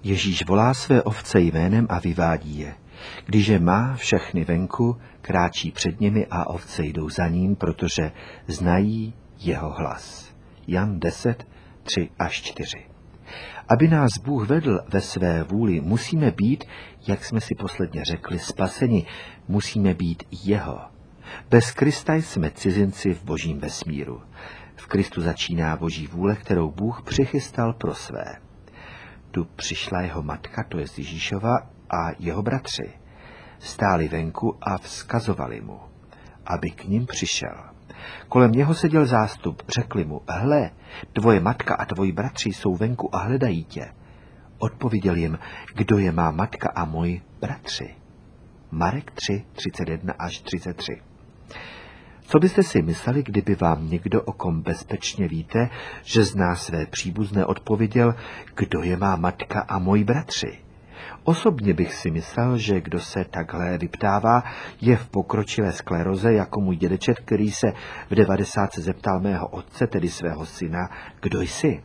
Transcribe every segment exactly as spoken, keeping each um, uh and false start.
Ježíš volá své ovce jménem a vyvádí je. Když je má všechny venku, kráčí před nimi a ovce jdou za ním, protože znají jeho hlas. Jan deset, tři až čtyři. Aby nás Bůh vedl ve své vůli, musíme být, jak jsme si posledně řekli, spaseni. Musíme být jeho. Bez Krista jsme cizinci v božím vesmíru. V Kristu začíná boží vůle, kterou Bůh přichystal pro své. Tu přišla jeho matka, to je Ježíšova, a jeho bratři. Stáli venku a vzkazovali mu, aby k ním přišel. Kolem něho seděl zástup, řekli mu, hle, tvoje matka a tvoji bratři jsou venku a hledají tě. Odpověděl jim, kdo je má matka a moji bratři. Marek tři, třicet jedna až třicet tři. Co byste si mysleli, kdyby vám někdo, o kom bezpečně víte, že zná své příbuzné, odpověděl, kdo je má matka a moji bratři? Osobně bych si myslel, že kdo se takhle vyptává, je v pokročilé skleroze jako můj dědeček, který se v devadesátce zeptal mého otce, tedy svého syna, kdo jsi?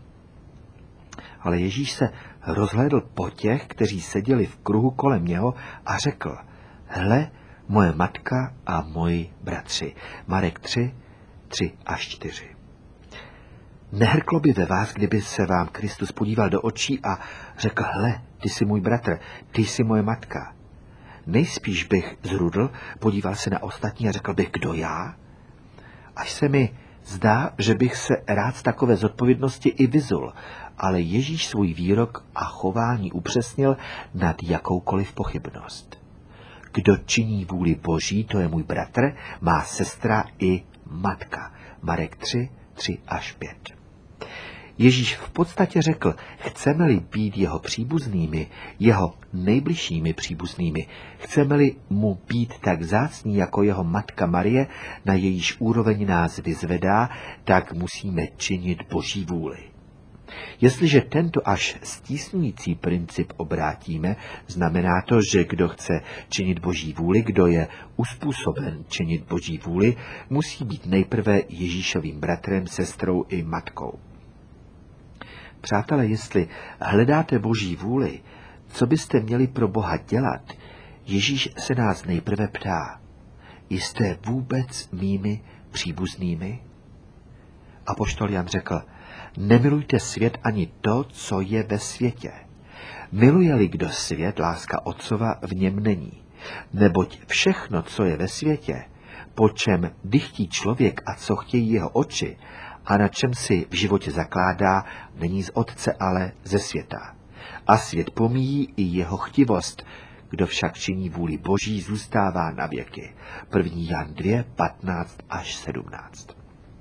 Ale Ježíš se rozhlédl po těch, kteří seděli v kruhu kolem něho a řekl, hle, moje matka a moji bratři. Marek tři, tři až čtyři. Nehrklo by ve vás, kdyby se vám Kristus podíval do očí a řekl, hle, ty jsi můj bratr, ty jsi moje matka. Nejspíš bych zrudl, podíval se na ostatní a řekl bych, kdo já? Až se mi zdá, že bych se rád z takové zodpovědnosti i vyzul, ale Ježíš svůj výrok a chování upřesnil nad jakoukoliv pochybnost. Kdo činí vůli Boží, to je můj bratr, má sestra i matka. Marek tři, tři až pět. Ježíš v podstatě řekl, chceme-li být jeho příbuznými, jeho nejbližšími příbuznými, chceme-li mu být tak vzácní jako jeho matka Marie, na jejíž úroveň nás vyzvedá, tak musíme činit Boží vůli. Jestliže tento až stísňující princip obrátíme, znamená to, že kdo chce činit Boží vůli, kdo je uspůsoben činit Boží vůli, musí být nejprve Ježíšovým bratrem, sestrou i matkou. Přátelé, jestli hledáte Boží vůli, co byste měli pro Boha dělat, Ježíš se nás nejprve ptá, jste vůbec mými příbuznými? Apoštol Jan řekl, nemilujte svět ani to, co je ve světě. Miluje-li kdo svět, láska Otcova v něm není. Neboť všechno, co je ve světě, po čem dychtí člověk a co chtějí jeho oči a na čem si v životě zakládá, není z Otce, ale ze světa. A svět pomíjí i jeho chtivost. Kdo však činí vůli Boží, zůstává na věky. první Jan dva, patnáct až sedmnáct.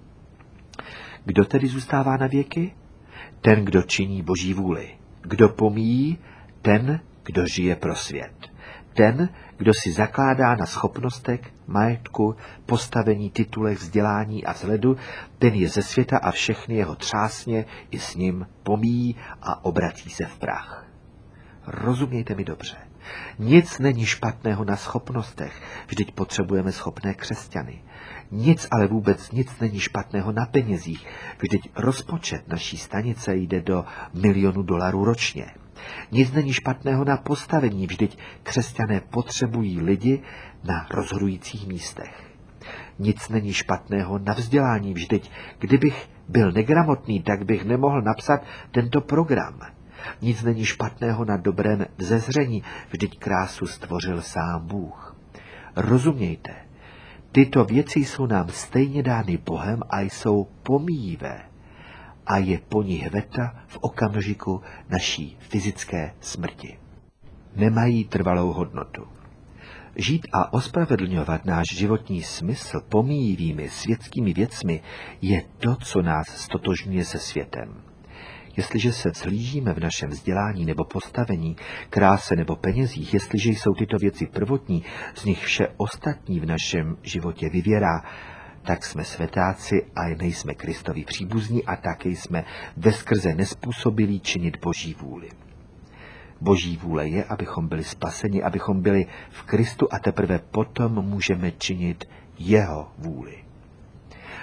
Kdo tedy zůstává na věky? Ten, kdo činí Boží vůli. Kdo pomíjí? Ten, kdo žije pro svět. Ten, kdo si zakládá na schopnostech, majetku, postavení, titulech, vzdělání a vzhledu, ten je ze světa a všechny jeho třásně i s ním pomíjí a obrací se v prach. Rozumějte mi dobře. Nic není špatného na schopnostech, vždyť potřebujeme schopné křesťany. Nic, ale vůbec nic není špatného na penězích, vždyť rozpočet naší stanice jde do milionu dolarů ročně. Nic není špatného na postavení, vždyť křesťané potřebují lidi na rozhodujících místech. Nic není špatného na vzdělání, vždyť kdybych byl negramotný, tak bych nemohl napsat tento program. Nic není špatného na dobrém vzezření, vždyť krásu stvořil sám Bůh. Rozumějte, tyto věci jsou nám stejně dány Bohem a jsou pomíjivé. A je po nich veta v okamžiku naší fyzické smrti. Nemají trvalou hodnotu. Žít a ospravedlňovat náš životní smysl pomíjivými světskými věcmi je to, co nás stotožňuje se světem. Jestliže se vzhlížíme v našem vzdělání nebo postavení, kráse nebo penězích, jestliže jsou tyto věci prvotní, z nich vše ostatní v našem životě vyvěrá, tak jsme světáci a nejsme Kristovi příbuzní a také jsme veskrze nespůsobilí činit Boží vůli. Boží vůle je, abychom byli spaseni, abychom byli v Kristu a teprve potom můžeme činit jeho vůli.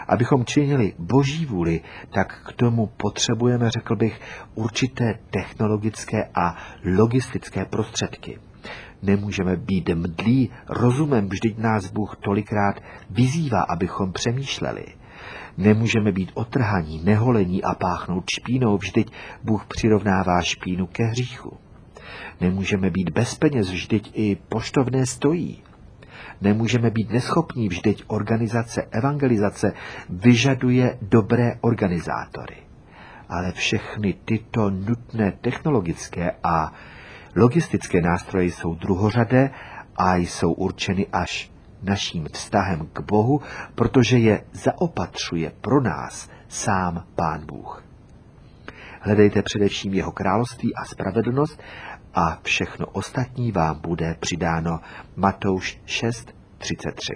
Abychom činili Boží vůli, tak k tomu potřebujeme, řekl bych, určité technologické a logistické prostředky. Nemůžeme být mdlí rozumem, vždyť nás Bůh tolikrát vyzývá, abychom přemýšleli. Nemůžeme být otrhaní, neholení a páchnout špínou, vždyť Bůh přirovnává špínu ke hříchu. Nemůžeme být bez peněz, vždyť i poštovné stojí. Nemůžeme být neschopní, vždyť organizace evangelizace vyžaduje dobré organizátory. Ale všechny tyto nutné technologické a logistické nástroje jsou druhořadé a jsou určeny až naším vztahem k Bohu, protože je zaopatřuje pro nás sám Pán Bůh. Hledejte především jeho království a spravedlnost a všechno ostatní vám bude přidáno. Matouš šest třicet tři.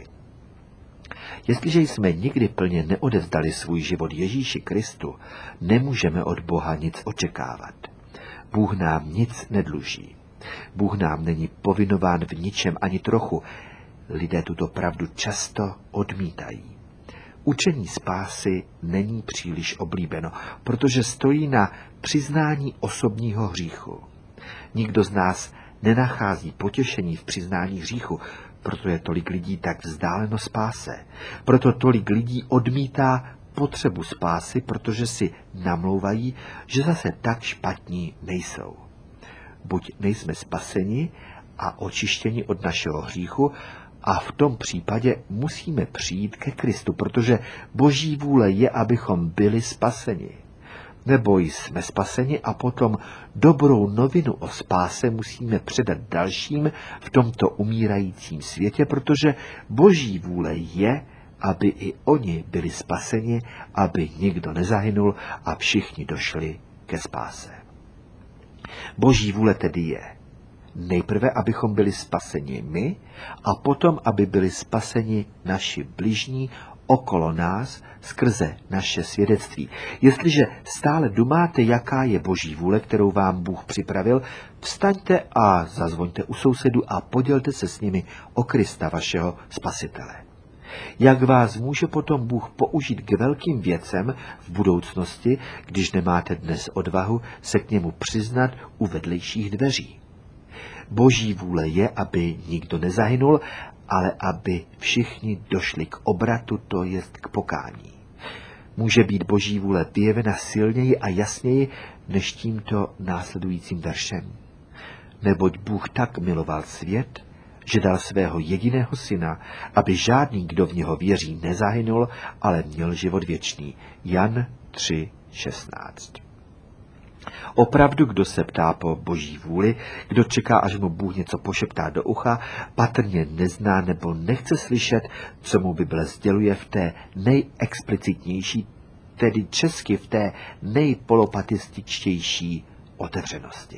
Jestliže jsme nikdy plně neodevzdali svůj život Ježíši Kristu, nemůžeme od Boha nic očekávat. Bůh nám nic nedluží. Bůh nám není povinován v ničem ani trochu. Lidé tuto pravdu často odmítají. Učení spásy není příliš oblíbeno, protože stojí na přiznání osobního hříchu. Nikdo z nás nenachází potěšení v přiznání hříchu, proto je tolik lidí tak vzdáleno spáse. Proto tolik lidí odmítá potřebu spásy, protože si namlouvají, že zase tak špatní nejsou. Buď nejsme spaseni a očištěni od našeho hříchu, a v tom případě musíme přijít ke Kristu, protože Boží vůle je, abychom byli spaseni. Nebo jsme spaseni a potom dobrou novinu o spáse musíme předat dalším v tomto umírajícím světě, protože Boží vůle je, aby i oni byli spaseni, aby nikdo nezahynul a všichni došli ke spáse. Boží vůle tedy je nejprve, abychom byli spaseni my a potom, aby byli spaseni naši bližní okolo nás skrze naše svědectví. Jestliže stále dumáte, jaká je Boží vůle, kterou vám Bůh připravil, vstaňte a zazvoňte u sousedů a podělte se s nimi o Krista, vašeho spasitele. Jak vás může potom Bůh použít k velkým věcem v budoucnosti, když nemáte dnes odvahu se k němu přiznat u vedlejších dveří? Boží vůle je, aby nikdo nezahynul, ale aby všichni došli k obratu, to jest k pokání. Může být Boží vůle vyjevena silněji a jasněji než tímto následujícím veršem. Neboť Bůh tak miloval svět, že dal svého jediného syna, aby žádný, kdo v něho věří, nezahynul, ale měl život věčný. Jan tři šestnáct. Opravdu, kdo se ptá po Boží vůli, kdo čeká, až mu Bůh něco pošeptá do ucha, patrně nezná nebo nechce slyšet, co mu Bible sděluje v té nejexplicitnější, tedy česky v té nejpolopatističtější otevřenosti.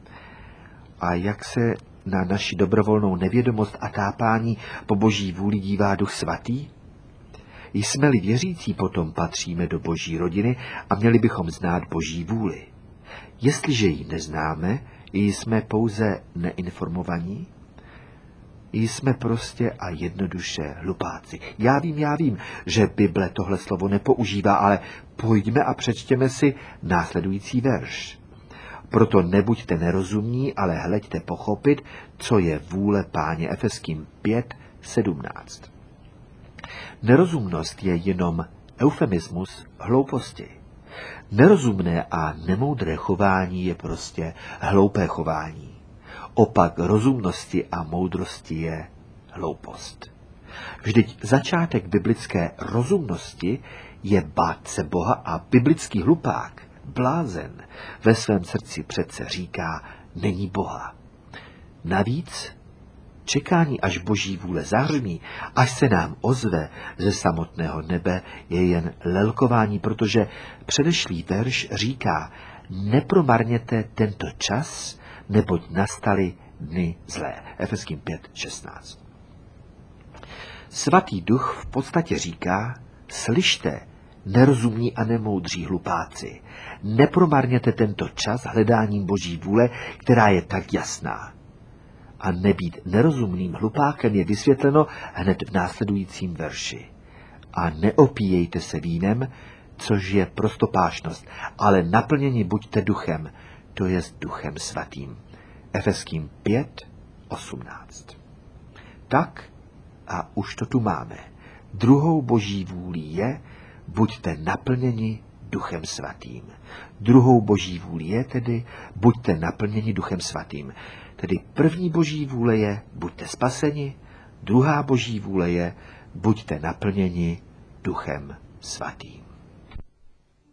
A jak se na naši dobrovolnou nevědomost a tápání po Boží vůli dívá Duch Svatý? Jsme-li věřící, potom patříme do Boží rodiny a měli bychom znát Boží vůli. Jestliže ji neznáme, jsme pouze neinformovaní, jsme prostě a jednoduše hlupáci. Já vím, já vím, že Bible tohle slovo nepoužívá, ale pojďme a přečtěme si následující verš. Proto nebuďte nerozumní, ale hleďte pochopit, co je vůle Páně. Efeským pět sedmnáct. Nerozumnost je jenom eufemismus hlouposti. Nerozumné a nemoudré chování je prostě hloupé chování. Opak rozumnosti a moudrosti je hloupost. Vždyť začátek biblické rozumnosti je bát se Boha a biblický hlupák, blázen, ve svém srdci přece říká, není Boha. Navíc čekání, až Boží vůle zahřmí, až se nám ozve ze samotného nebe, je jen lelkování, protože předešlý verš říká, nepromarněte tento čas, neboť nastaly dny zlé. Efeským pět šestnáct. Svatý Duch v podstatě říká, slyšte, nerozumní a nemoudří hlupáci, nepromarněte tento čas hledáním Boží vůle, která je tak jasná. A nebýt nerozumným hlupákem je vysvětleno hned v následujícím verši. a neopíjejte se vínem, což je prostopášnost, ale naplněni buďte duchem, to jest duchem svatým. Efeským pět, osmnáct. Tak a už to tu máme. Druhou boží vůlí je, buďte naplněni duchem svatým. Druhou boží vůli je tedy, buďte naplněni duchem svatým. Tedy první boží vůle je, buďte spaseni, druhá boží vůle je, buďte naplněni duchem svatým.